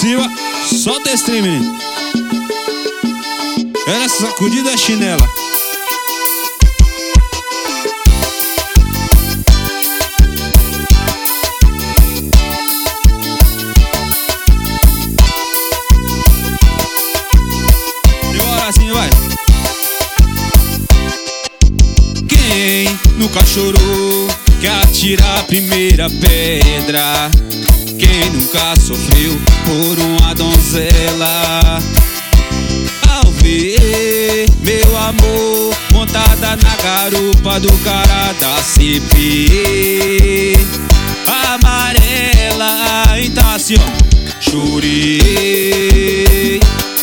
Silva, solta esse trem, menino. Era sacudida a chinela. Assim vai. Quem nunca chorou quer atirar a primeira pedra? Quem nunca sofreu por uma donzela? Ao ver meu amor montada na garupa do cara da CP amarela, então assim ó, chorei,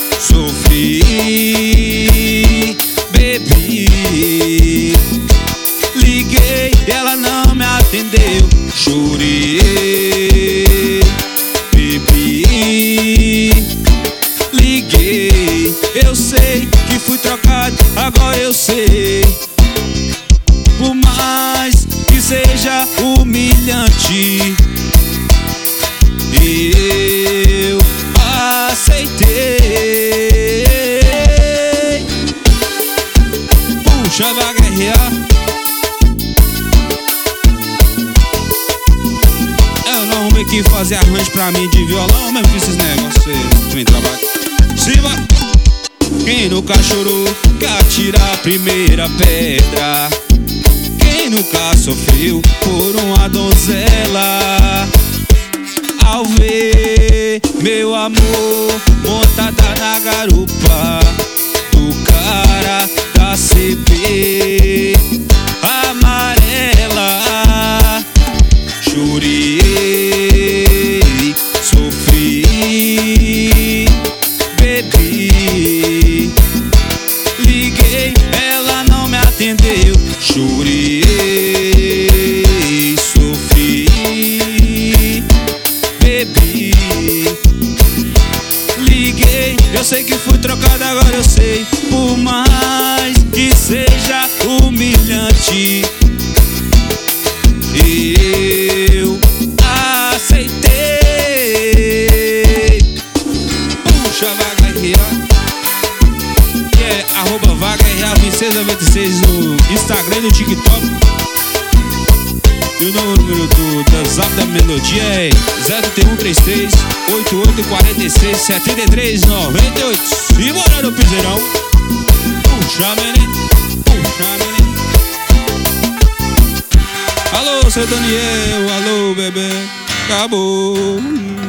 sofri, bebi, liguei, ela não me atendeu. Chorei, bebi, liguei. Eu sei que fui trocado, agora eu sei. Por mais que seja humilhante, eu aceitei. Puxa, vai guerrear. Eu não arrumei que fazer arranjo pra mim de violão, mas fiz esses negócios, vem trabalho. Silva, quem nunca chorou quer atirar a primeira pedra? Quem nunca sofreu por uma donzela? Ao ver meu amor montada na garupa do cara da CP amarela, chorei, sofri, bebi, liguei, ela não me atendeu. Chorei, sofri, bebi, liguei. Eu sei que fui trocado, agora eu sei. Por mais que seja humilhante, eu aceitei. Puxa, Vaga RA, que é @VagaRA2696 no Instagram e no TikTok. E o número do Zap da Melodia é 03136 8846 7398. E bora no piseirão. Puxa, menino, puxa, menino. Alô, seu Daniel, alô, bebê. Acabou.